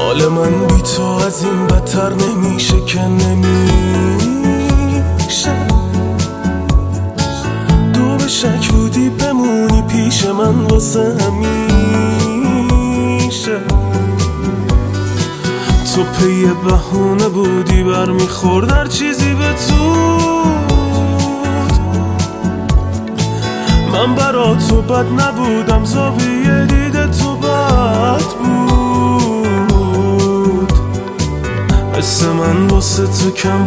حال من بی تو از این بدتر نمیشه که نمیشه. تو به شک بودی بمونی پیش من واسه همیشه. تو پی بهونه بودی برمیخورد هر چیزی به تو. من برا تو بد نبودم، زاویه دید تو بد بود. حس من واسه تو کم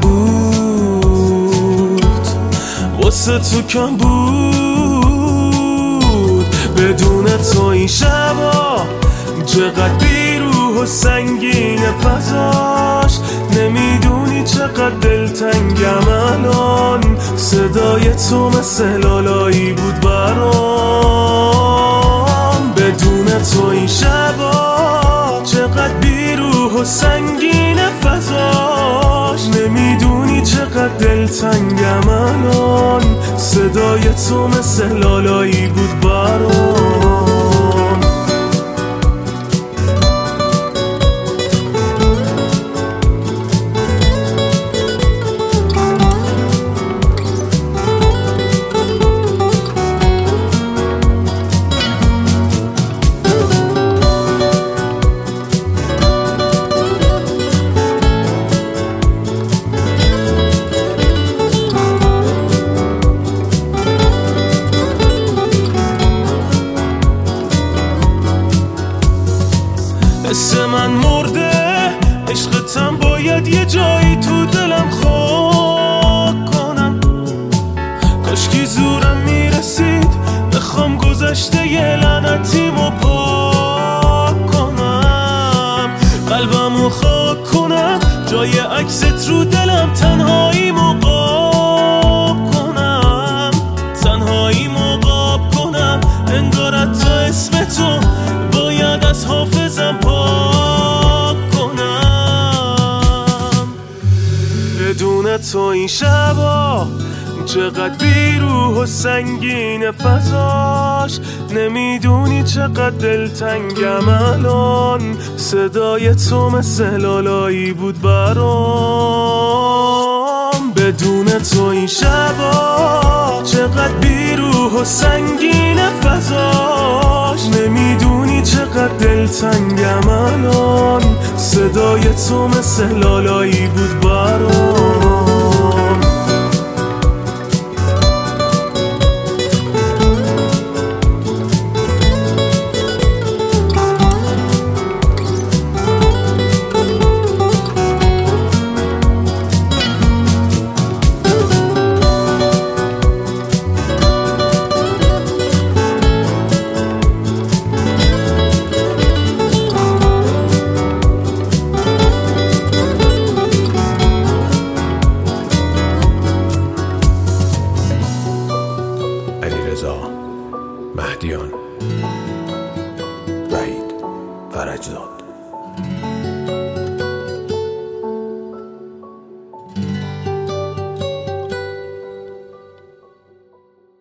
بود، واسه تو کم بود. بدون تو این شبا چقدر بیروح و سنگین فضاش. نمیدونی چقدر دلتنگم الان. صدای تو مثل لالایی بود برام. بدون تو این شبا چقدر بیروح و سنگین فضاش. نمیدونی چقدر دلتنگم الان. صدای تو مثل لالایی بود برام. حس من مرده، عشقتم باید یه جایی تو دلم خاک کنم. کاشکی زورم میرسید بخوام گذشته یه لعنتیمو پاک کنم. قلبمو خاک کنم، جای عکست رو دلم تنهاییمو قاب کنم. تنهاییمو قاب کنم، انگار حتی اسم تو باید از حافظم پاک کنم. بدون تو این شبا چقدر بیروح و سنگین فضاش. نمیدونی چقدر دلتنگم الان. صدای تو مثل لالایی بود برام. بدون تو این شبا چقدر بیروح و سنگین فضاش. نمیدونی چقدر دلتنگم الان. صدای تو مثل لالایی بود برام. مهدیان، وحید فرجزاد.